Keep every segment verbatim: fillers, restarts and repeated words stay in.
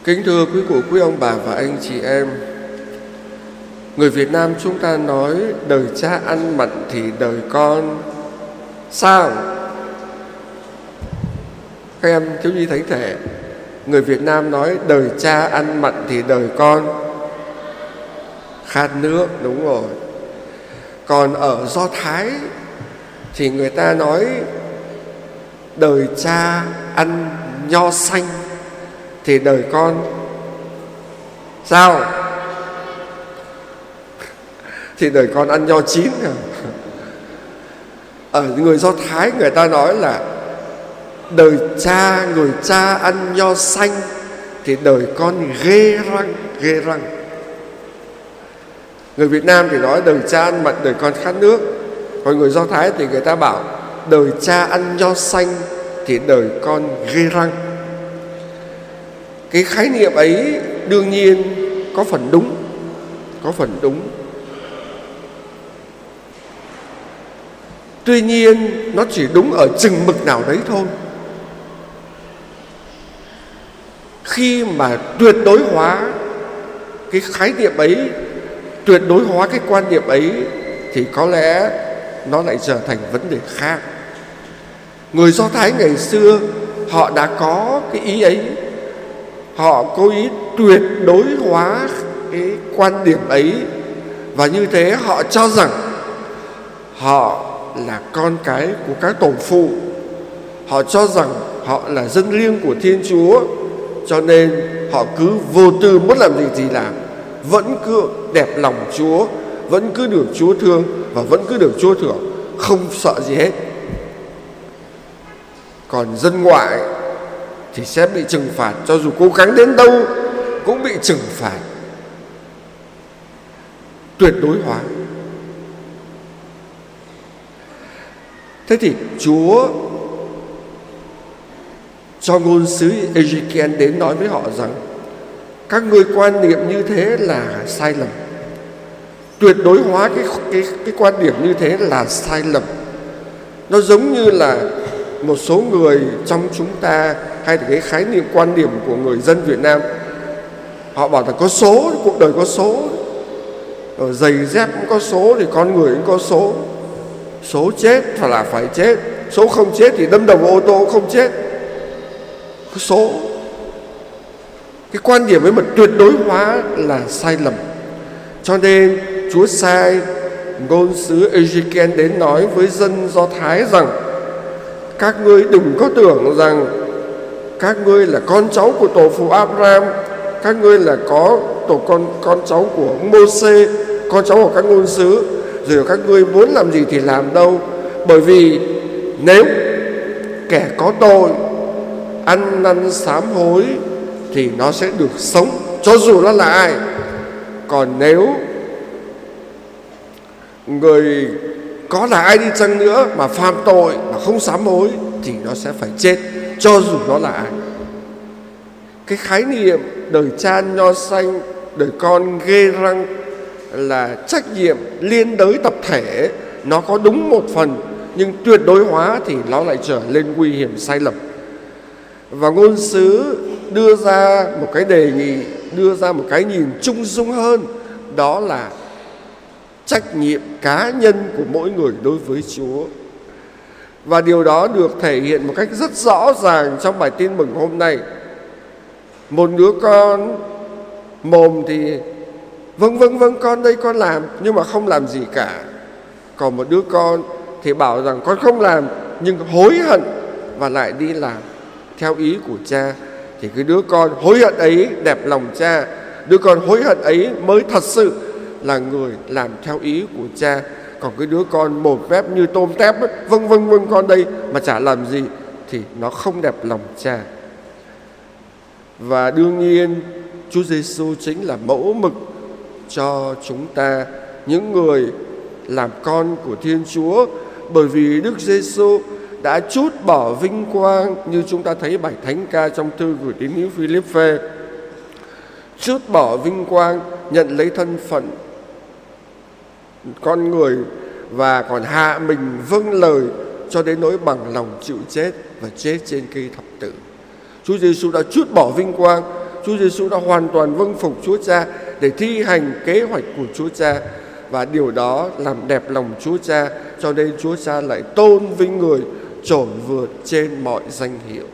Kính thưa quý cụ, quý ông bà và anh chị em, người Việt Nam chúng ta nói đời cha ăn mặn thì đời con sao? Các em thiếu nhi thánh thể, người Việt Nam nói đời cha ăn mặn thì đời con khát nước, đúng rồi. Còn ở Do Thái thì người ta nói đời cha ăn nho xanh thì đời con sao? Thì đời con ăn nho chín. Ở người Do Thái người ta nói là đời cha, người cha ăn nho xanh thì đời con ghê răng, ghê răng. Người Việt Nam thì nói đời cha ăn mặn, đời con khát nước. Còn người Do Thái thì người ta bảo đời cha ăn nho xanh thì đời con ghê răng. Cái khái niệm ấy đương nhiên có phần đúng, có phần đúng. Tuy nhiên nó chỉ đúng ở chừng mực nào đấy thôi. Khi mà tuyệt đối hóa cái khái niệm ấy, tuyệt đối hóa cái quan niệm ấy, thì có lẽ nó lại trở thành vấn đề khác. Người Do Thái ngày xưa họ đã có cái ý ấy. Họ cố ý tuyệt đối hóa cái quan điểm ấy. Và như thế họ cho rằng họ là con cái của các tổ phụ. Họ cho rằng họ là dân riêng của Thiên Chúa. Cho nên họ cứ vô tư muốn làm gì thì làm, vẫn cứ đẹp lòng Chúa, vẫn cứ được Chúa thương và vẫn cứ được Chúa thưởng, không sợ gì hết. Còn dân ngoại thì sẽ bị trừng phạt, cho dù cố gắng đến đâu cũng bị trừng phạt. Tuyệt đối hóa. Thế thì Chúa cho ngôn sứ Ezekiel đến nói với họ rằng các ngươi quan niệm như thế là sai lầm. Tuyệt đối hóa cái, cái, cái quan điểm như thế là sai lầm. Nó giống như là một số người trong chúng ta, hay là cái khái niệm quan điểm của người dân Việt Nam, họ bảo là có số, cuộc đời có số, ở giày dép cũng có số, thì con người cũng có số. Số chết phải là phải chết, số không chết thì đâm đầu vào ô tô cũng không chết. Có số. Cái quan điểm ấy mà tuyệt đối hóa là sai lầm. Cho nên Chúa sai ngôn sứ Ezekiel đến nói với dân Do Thái rằng các ngươi đừng có tưởng rằng các ngươi là con cháu của tổ phụ Abraham, các ngươi là có tổ con con cháu của Mô-sê, con cháu của các ngôn sứ, rồi các ngươi muốn làm gì thì làm đâu. Bởi vì nếu kẻ có tội ăn năn sám hối thì nó sẽ được sống, cho dù nó là ai. Còn nếu người có là ai đi chăng nữa mà phạm tội mà không sám hối thì nó sẽ phải chết, cho dù nó là ai. Cái khái niệm đời cha nho xanh, đời con ghê răng là trách nhiệm liên đới tập thể. Nó có đúng một phần, nhưng tuyệt đối hóa thì nó lại trở lên nguy hiểm sai lầm. Và ngôn sứ đưa ra một cái đề nghị, đưa ra một cái nhìn trung dung hơn. Đó là trách nhiệm cá nhân của mỗi người đối với Chúa. Và điều đó được thể hiện một cách rất rõ ràng trong bài tin mừng hôm nay. Một đứa con mồm thì vâng vâng vâng con đây con làm, nhưng mà không làm gì cả. Còn một đứa con thì bảo rằng con không làm, nhưng hối hận và lại đi làm theo ý của cha. Thì cái đứa con hối hận ấy đẹp lòng cha. Đứa con hối hận ấy mới thật sự là người làm theo ý của cha. Còn cái đứa con một phép như tôm tép ấy, vâng vâng vâng con đây mà chả làm gì, thì nó không đẹp lòng cha. Và đương nhiên Chúa Giêsu chính là mẫu mực cho chúng ta, những người làm con của Thiên Chúa. Bởi vì Đức Giêsu đã trút bỏ vinh quang, như chúng ta thấy bài thánh ca trong thư gửi tín hữu Philippe, trút bỏ vinh quang, nhận lấy thân phận con người và còn hạ mình vâng lời cho đến nỗi bằng lòng chịu chết và chết trên cây thập tự. Chúa Giêsu đã trút bỏ vinh quang Chúa Giêsu đã hoàn toàn vâng phục Chúa Cha để thi hành kế hoạch của Chúa Cha, và điều đó làm đẹp lòng Chúa Cha, cho nên Chúa Cha lại tôn vinh người trội vượt trên mọi danh hiệu.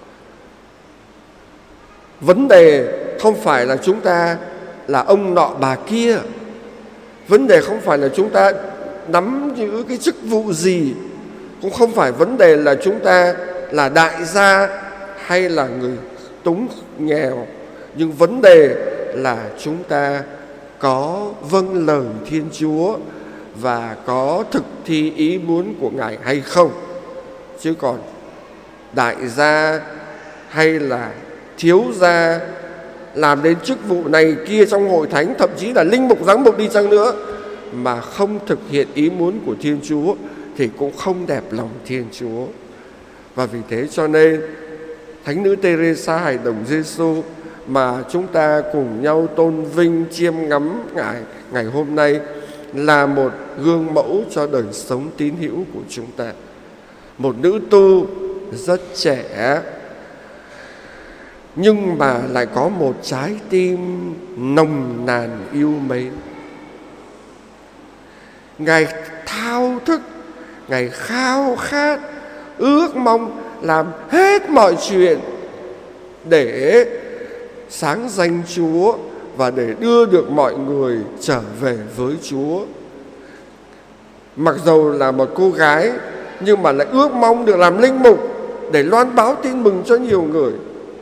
Vấn đề không phải là chúng ta là ông nọ bà kia. Vấn đề không phải là chúng ta nắm giữ cái chức vụ gì. Cũng không phải vấn đề là chúng ta là đại gia hay là người túng nghèo. Nhưng vấn đề là chúng ta có vâng lời Thiên Chúa và có thực thi ý muốn của Ngài hay không. Chứ còn đại gia hay là thiếu gia làm đến chức vụ này kia trong hội thánh, thậm chí là linh mục giám mục đi chăng nữa, mà không thực hiện ý muốn của Thiên Chúa thì cũng không đẹp lòng Thiên Chúa. Và vì thế cho nên Thánh nữ Teresa Hài Đồng Giêsu mà chúng ta cùng nhau tôn vinh chiêm ngắm Ngài ngày hôm nay là một gương mẫu cho đời sống tín hữu của chúng ta. Một nữ tu rất trẻ nhưng mà lại có một trái tim nồng nàn yêu mến. Ngài thao thức, Ngài khao khát, ước mong làm hết mọi chuyện để sáng danh Chúa và để đưa được mọi người trở về với Chúa. Mặc dầu là một cô gái nhưng mà lại ước mong được làm linh mục để loan báo tin mừng cho nhiều người.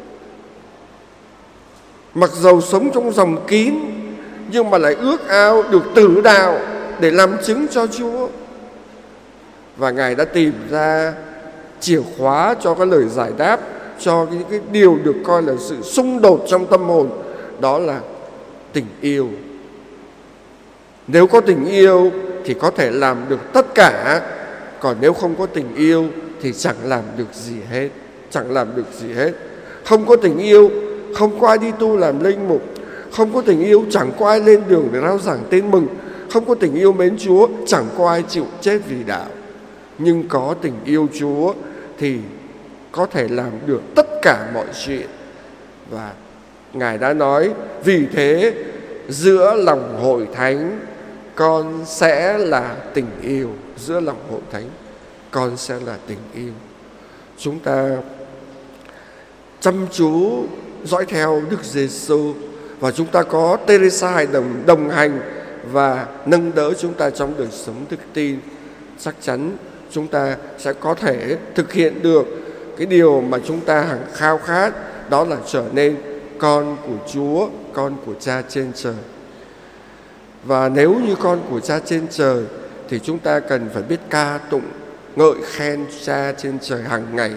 Mặc dầu sống trong dòng kín nhưng mà lại ước ao được tử đạo để làm chứng cho Chúa. Và Ngài đã tìm ra chìa khóa cho cái lời giải đáp cho những cái điều được coi là sự xung đột trong tâm hồn, đó là tình yêu. Nếu có tình yêu thì có thể làm được tất cả, còn nếu không có tình yêu thì chẳng làm được gì hết, chẳng làm được gì hết. Không có tình yêu, không có ai đi tu làm linh mục. Không có tình yêu, chẳng có ai lên đường để rao giảng tin mừng. Không có tình yêu mến Chúa, chẳng có ai chịu chết vì đạo. Nhưng có tình yêu Chúa thì có thể làm được tất cả mọi chuyện. Và Ngài đã nói, vì thế giữa lòng hội thánh con sẽ là tình yêu. Giữa lòng hội thánh con sẽ là tình yêu. Chúng ta chăm chú dõi theo Đức Giêsu và chúng ta có Teresa Hài Đồng đồng hành và nâng đỡ chúng ta trong đời sống đức tin, chắc chắn chúng ta sẽ có thể thực hiện được cái điều mà chúng ta hằng khao khát, đó là trở nên con của Chúa, con của Cha trên trời. Và nếu như con của Cha trên trời thì chúng ta cần phải biết ca tụng, ngợi khen Cha trên trời hàng ngày.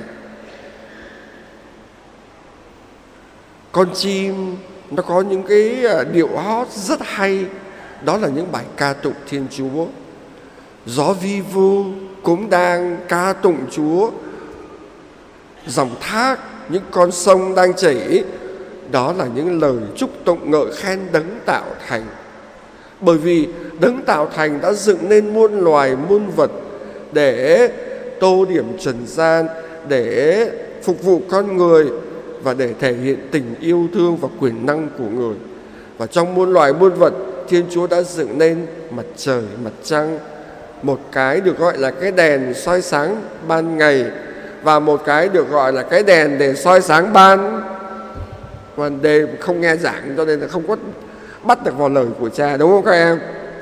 Con chim nó có những cái điệu hót rất hay, đó là những bài ca tụng Thiên Chúa. Gió vi vu cũng đang ca tụng Chúa. Dòng thác, những con sông đang chảy, đó là những lời chúc tụng ngợi khen Đấng tạo thành. Bởi vì Đấng tạo thành đã dựng nên muôn loài muôn vật để tô điểm trần gian, để phục vụ con người và để thể hiện tình yêu thương và quyền năng của người. Và trong muôn loài muôn vật, Thiên Chúa đã dựng nên mặt trời, mặt trăng. Một cái được gọi là cái đèn soi sáng ban ngày, và một cái được gọi là cái đèn để soi sáng ban ban đêm. Không nghe giảng cho nên là không có bắt được vào lời của Cha, đúng không các em?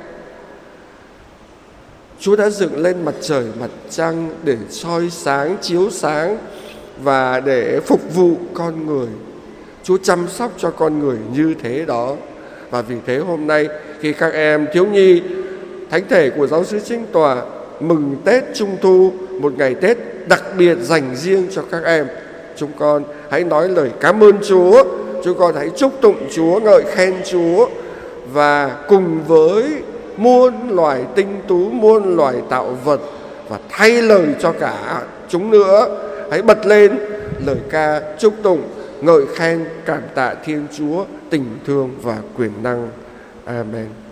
Chúa đã dựng lên mặt trời, mặt trăng để soi sáng, chiếu sáng và để phục vụ con người. Chúa chăm sóc cho con người như thế đó. Và vì thế hôm nay khi các em thiếu nhi thánh thể của giáo xứ Chính Tòa mừng Tết Trung Thu, một ngày Tết đặc biệt dành riêng cho các em, chúng con hãy nói lời cảm ơn Chúa, chúng con hãy chúc tụng Chúa, ngợi khen Chúa, và cùng với muôn loài tinh tú, muôn loài tạo vật, và thay lời cho cả chúng nữa, hãy bật lên lời ca chúc tụng, ngợi khen, cảm tạ Thiên Chúa, tình thương và quyền năng. Amen.